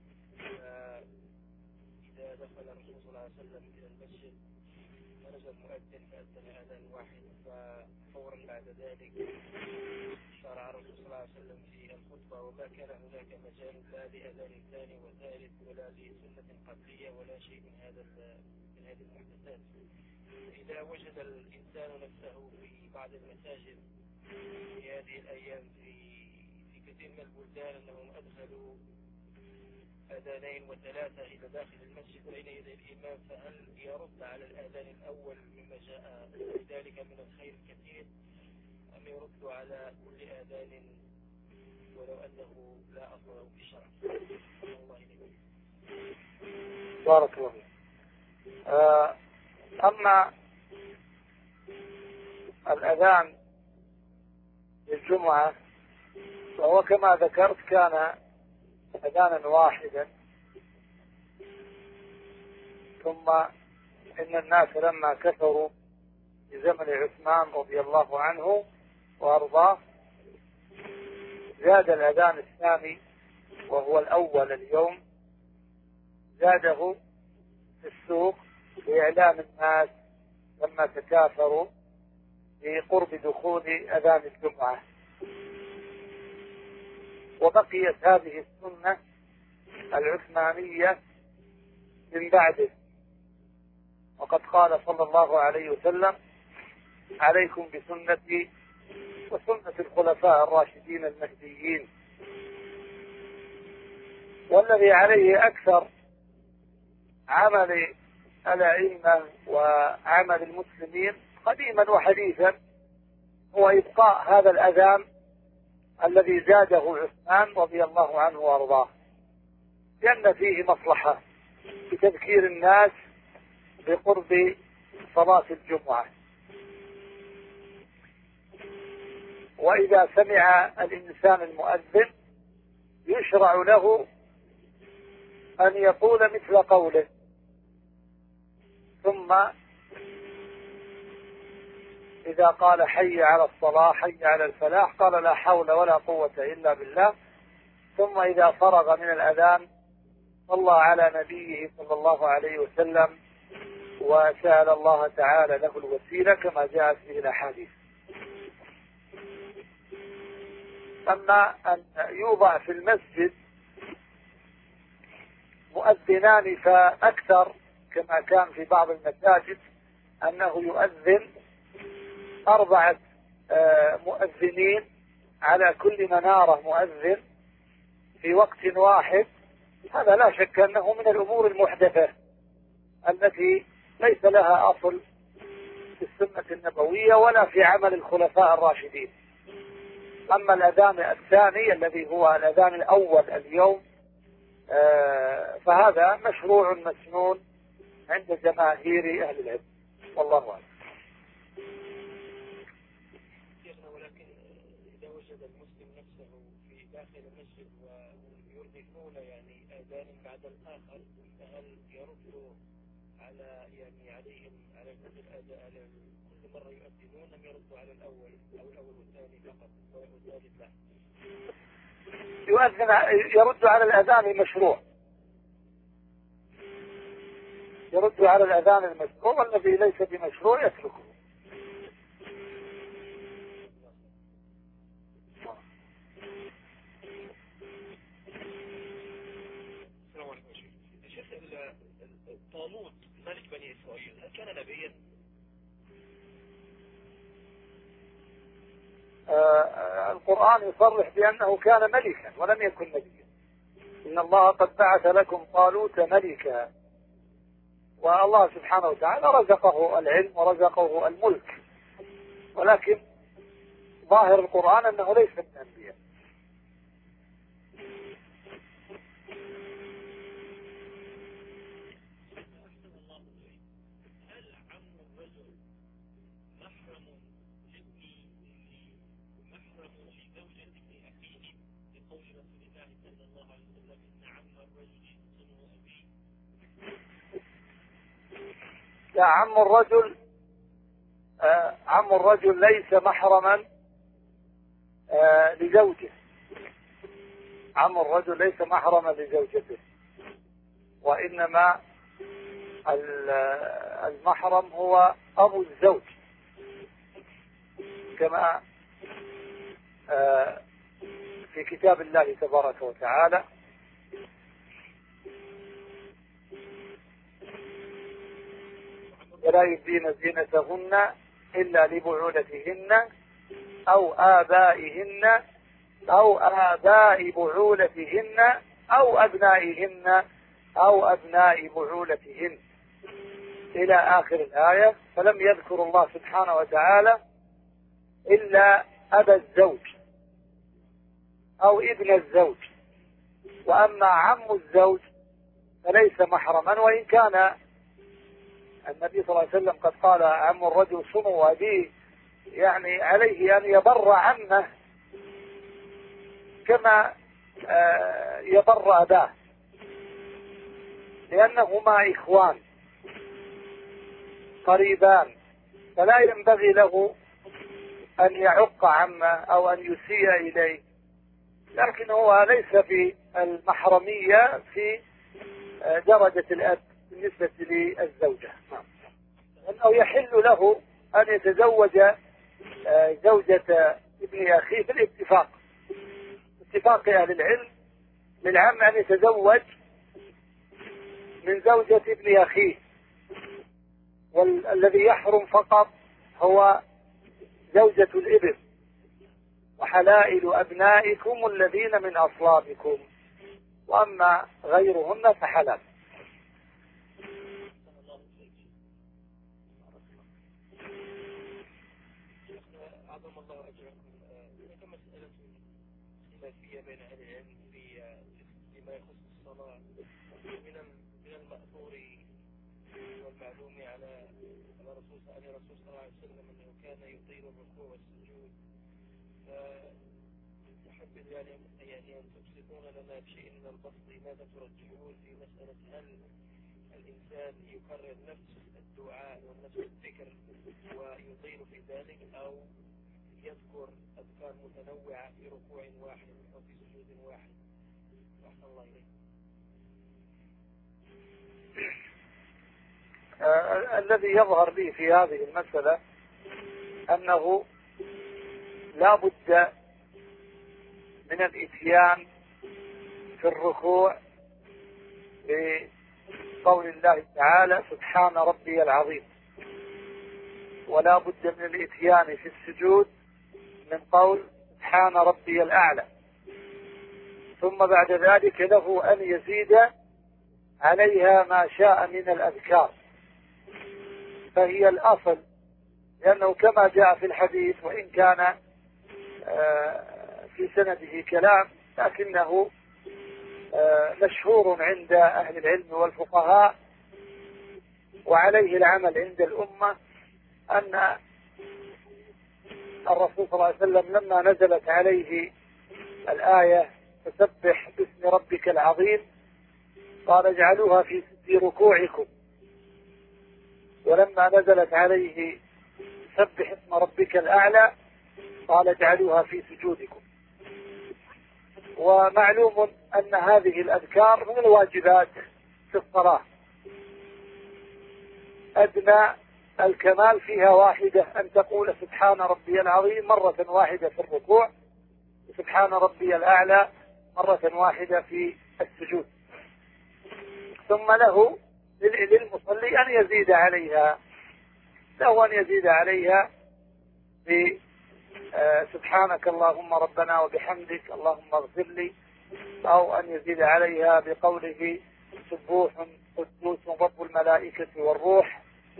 S2: فإذا دخل الرسول صلى الله عليه وسلم إلى المسجد خرج المؤذن فأذن آذان واحد، ففورا بعد ذلك شرع الرسول صلى الله عليه وسلم في الخطبة وما كان هناك مجال لا لأذان ثاني وثالث ولا لسنة قبلية ولا شيء من هذا من هذه المحدثات. إذا وجد الإنسان نفسه في بعض المساجد في هذه الأيام في في كثير من البلدان أنهم أدخلوا أذانين وثلاثة إلى داخل المسجد بين يدي الإمام، فهل يرد على الأذان الأول مما جاء ذلك من الخير الكثير، أم يرد على كل آذان ولو أنه لا أصل له في الشرع؟ الله إليك.
S1: بارك الله فيك. آه أما الأذان للجمعة فهو كما ذكرت كان أذانا واحدا، ثم إن الناس لما كثروا في زمن عثمان رضي الله عنه وأرضاه زاد الأذان الثاني وهو الأول اليوم، زاده في السوق لإعلام الناس لما تكاثروا بقرب دخول أذان الجمعة، وبقيت هذه السنة العثمانية من بعده، وقد قال صلى الله عليه وسلم: عليكم بسنتي وسنة الخلفاء الراشدين المهديين. والذي عليه أكثر عمل الأئمة وعمل المسلمين قديما وحديثا هو إبقاء هذا الأذان الذي زاده عثمان رضي الله عنه وأرضاه، لأن فيه مصلحة بتذكير الناس بقرب صلاة الجمعة. وإذا سمع الإنسان المؤذن يشرع له أن يقول مثل قوله، ثم إذا قال حي على الصلاة حي على الفلاح قال لا حول ولا قوة إلا بالله، ثم إذا فرغ من الأذان صلى على نبيه صلى الله عليه وسلم وسأل الله تعالى له الوسيلة كما جاءت به الأحاديث. أما أن يوضع في المسجد مؤذنان فأكثر كما كان في بعض المساجد أنه يؤذن أربعة مؤذنين على كل منارة مؤذن في وقت واحد. هذا لا شك أنه من الأمور المحدثة التي ليس لها أصل في السنة النبوية ولا في عمل الخلفاء الراشدين. أما الأذان الثاني الذي هو الأذان الأول اليوم فهذا مشروع مسنون عند جماهير أهل العلم، والله أعلم.
S2: ولكن إذا وجد المسلم نفسه في داخل المسجد ويردفون يعني آذان بعد الآخر، فهل يرد على يعني عليهم على كل الأذان على كل مرة يؤذنون أم يردوا على الأول أو الأول والثاني فقط والثالث لا؟
S1: يؤذن يرد على الأذان المشروع، يرد على الأذان المشروع، والذي ليس بمشروع يتركه.
S2: السلام عليكم يا شيخ. طالوت ملك بني إسرائيل هل كان نبيا؟
S1: آه القرآن يصرح بأنه كان ملكا ولم يكن نبيا. إن الله قد بعث لكم طالوت ملكا، والله سبحانه وتعالى رزقه العلم ورزقه الملك، ولكن ظاهر القرآن أنه ليس من الأنبياء. لا، عم الرجل آه عم الرجل ليس محرما آه لزوجه. عم الرجل ليس محرما لزوجته، وإنما المحرم هو أبو الزوج، كما آه في كتاب الله تبارك وتعالى: ولا يبدين زينتهن إلا لبعولتهن أو آبائهن أو آباء بعولتهن أو أبنائهن أو أبناء بعولتهن إلى آخر الآية. فلم يذكر الله سبحانه وتعالى إلا أبا الزوج أو ابن الزوج. وأما عم الزوج فليس محرما، وإن كان النبي صلى الله عليه وسلم قد قال: عم الرجل صنو أبيه، يعني عليه أن يبر عمه كما يبر أباه، لأنهما إخوان قريبان، فلا ينبغي له أن يعق عمه أو أن يسيء إليه، لكن هو ليس في المحرمية في درجة الأب بالنسبة للزوجة، لأنه يحل له أن يتزوج زوجة ابن أخيه بالاتفاق، اتفاق أهل العلم للعم أن يتزوج من زوجة ابن أخيه، والذي يحرم فقط هو زوجة الابن، وحلائل أبنائكم الذين من أصلابكم، وأما غيرهن فحلال.
S2: أعظم الله أجركم. هناك مسألة خلافية بين أهل العلم فيما يخص الصلاة. من من المأثور والمعلوم على على رسول على رسول صلى الله عليه وسلم أنه كان يطيل الركوع والسجود. فأحب يعني يعني أن تبسطون لنا بشيء من البسط. ماذا ترجحون في مسألة هل الإنسان يكرر نفس الدعاء ونفس الذكر ويطيل في ذلك، أو يذكر أذكار متنوعة في ركوع واحد أو في سجود واحد؟ أحسن الله إليك.
S1: آه الذي يظهر لي في هذه المسألة أنه لا بد من الإتيان في الركوع قول الله تعالى سبحان ربي العظيم، ولا بد من الاتيان في السجود من قول سبحان ربي الأعلى، ثم بعد ذلك له أن يزيد عليها ما شاء من الأذكار، فهي الأصل، لأنه كما جاء في الحديث وإن كان في سنده كلام لكنه مشهور عند أهل العلم والفقهاء وعليه العمل عند الأمة، أن الرسول صلى الله عليه وسلم لما نزلت عليه الآية فسبح باسم ربك العظيم قال اجعلوها في في ركوعكم، ولما نزلت عليه سبح اسم ربك الأعلى قال اجعلوها في سجودكم. ومعلوم أن هذه الأذكار من الواجبات في الصلاة، أدنى الكمال فيها واحدة، أن تقول سبحان ربي العظيم مرة واحدة في الركوع، سبحان ربي الأعلى مرة واحدة في السجود، ثم له للمصلي أن يزيد عليها، له أن يزيد عليها ب سبحانك اللهم ربنا وبحمدك اللهم اغفر لي، أو أن يزيد عليها بقوله سبوح قدوس رب الملائكة والروح،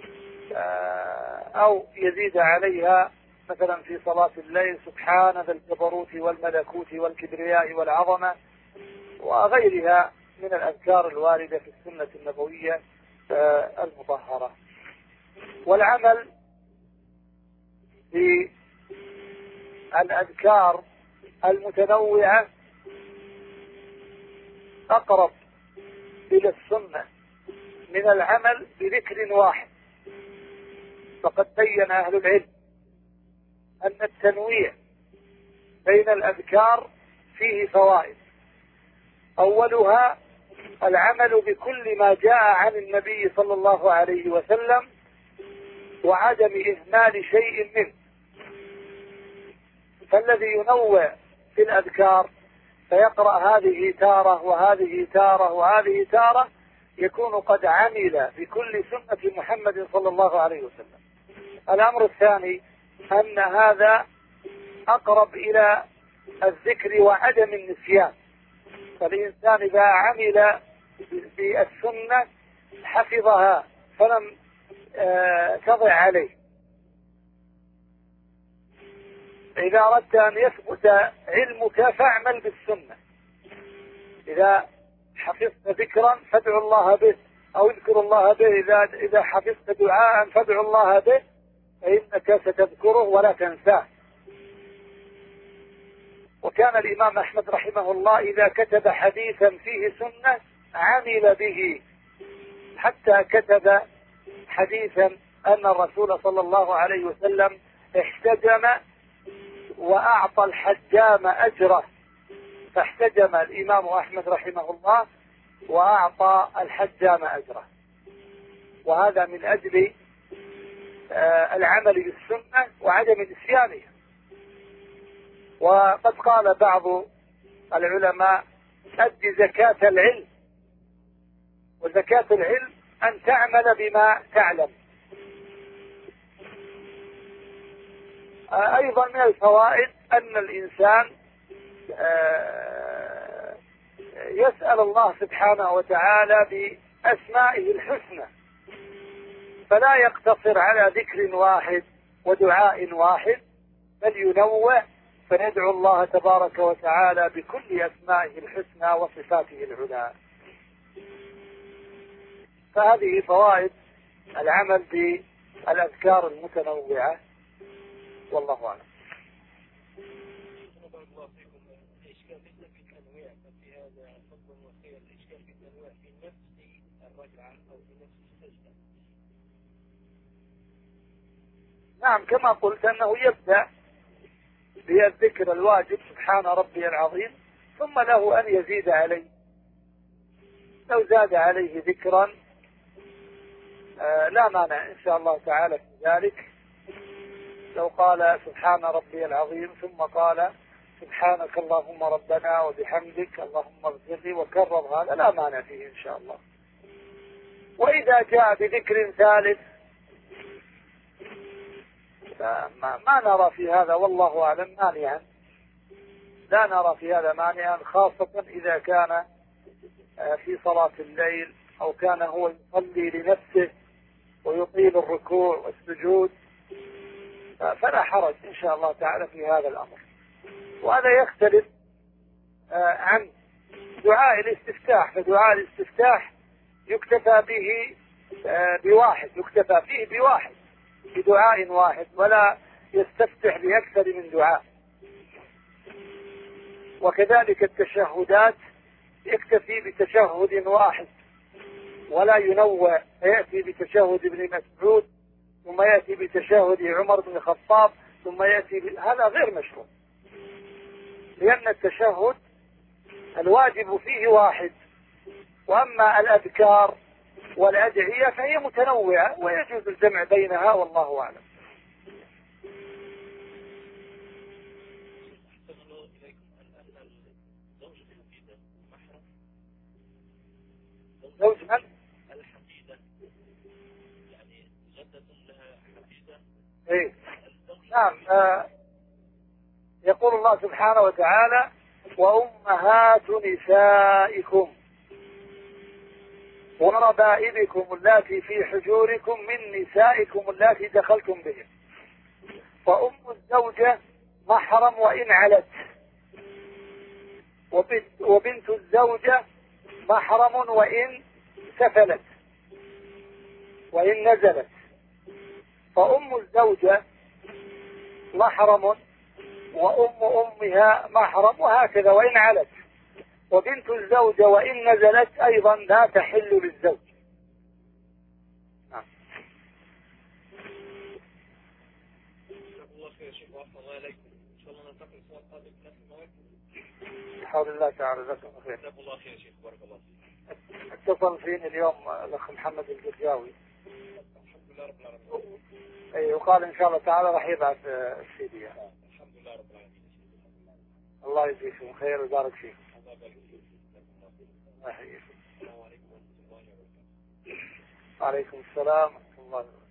S1: أو يزيد عليها مثلا في صلاة الليل سبحان ذا الجبروت والملكوت والكبرياء والعظمة وغيرها من الأذكار الواردة في السنة النبوية المطهرة. والعمل بالأذكار المتنوعة أقرب إلى السنة من العمل بذكر واحد، فقد بين أهل العلم أن التنويع بين الأذكار فيه فوائد، أولها العمل بكل ما جاء عن النبي صلى الله عليه وسلم وعدم إهمال شيء منه، فالذي ينوع في الأذكار فيقرأ هذه تارة وهذه تارة وهذه تارة يكون قد عمل بكل سنة محمد صلى الله عليه وسلم. الأمر الثاني أن هذا أقرب إلى الذكر وعدم النسيان، فالإنسان إذا عمل بالسنة حفظها فلم تضع عليه. إذا أردت أن يثبت علمك فاعمل بالسنة، إذا حفظت ذكرا فادعوا الله به أو اذكر الله به، إذا إذا حفظت دعاء فادعوا الله به فإنك ستذكره ولا تنساه. وكان الإمام أحمد رحمه الله إذا كتب حديثا فيه سنة عمل به، حتى كتب حديثا أن الرسول صلى الله عليه وسلم احتجم وأعطى الحجام أجره، فاحتجم الإمام أحمد رحمه الله وأعطى الحجام أجره، وهذا من أجل العمل بالسنة وعدم نسيانها. وقد قال بعض العلماء أد زكاة العلم، وزكاة العلم أن تعمل بما تعلم. أيضا من الفوائد أن الإنسان يسأل الله سبحانه وتعالى بأسمائه الحسنى، فلا يقتصر على ذكر واحد ودعاء واحد، بل ينوع فيدعو الله تبارك وتعالى بكل أسمائه الحسنى وصفاته العلى. فهذه فوائد العمل بالأذكار المتنوعة، والله أعلم.
S2: الإشكال ليس في التنويع، ففي هذا فضل وخير. الإشكال في التنويع في نفس الركعة أو في نفس السجدة.
S1: نعم، كما قلت أنه يبدأ بالذكر الواجب سبحان ربي العظيم، ثم له أن يزيد عليه، لو زاد عليه ذكرا آه لا مانع إن شاء الله تعالى في ذلك. لو قال سبحان ربي العظيم ثم قال سبحانك اللهم ربنا وبحمدك اللهم اغفر لي وكرر هذا لا مانع فيه إن شاء الله. وإذا جاء بذكر ثالث فما ما نرى في هذا والله أعلم مانعا، لا نرى في هذا مانعا، خاصة إذا كان في صلاة الليل أو كان هو يصلي لنفسه ويطيل الركوع والسجود، فلا حرج إن شاء الله تعالى في هذا الأمر. وهذا يختلف عن دعاء الاستفتاح، فدعاء الاستفتاح يكتفى به بواحد، يكتفى فيه بواحد، بدعاء واحد، ولا يستفتح بأكثر من دعاء. وكذلك التشهدات يكتفي بتشهد واحد ولا ينوع، فيأتي بتشهد ابن مسعود ثم يأتي بتشهد عمر بن الخطاب ثم يأتي ب... هذا غير مشروع، لأن التشهد الواجب فيه واحد، وأما الأذكار والأدعية فهي متنوعة ويجوز الجمع بينها والله أعلم. زوج من؟
S2: الحفيدة، يعني جدة لها حفيدة.
S1: إيه نعم. آه يقول الله سبحانه وتعالى: وأمهات نسائكم وربائبكم اللاتي في حجوركم من نسائكم اللاتي دخلتم بهم. فأم الزوجة محرم وإن علت، وبنت, وبنت الزوجة محرم وإن سفلت وإن نزلت. فأم الزوجة محرم وأم أمها محرم، وهكذا وإن علت. وبنت الزوجة وإن نزلت أيضا لا تحل للزوج. نعم.
S2: الله خير يا شيخ، الله عليكم. إن شاء الله نلتقي الأسبوع القادم في نفس الموعد.
S1: بحول الله تعالى. جزاكم خير.
S2: جزاكم الله خير يا شيخ، بارك الله فيك.
S1: اتصل فيني اليوم الأخ محمد الجرجاوي.
S2: الحمد لله رب العالمين.
S1: أي وقال إن شاء الله تعالى راح يبعث السي دي.
S2: الحمد لله رب العالمين.
S1: الله يجزيكم خير ويبارك فيكم.
S2: الله يبارك فيك.
S1: الله يحييكم.
S2: السلام عليكم ورحمة الله وبركاته.
S1: وعليكم السلام ورحمة الله وبركاته.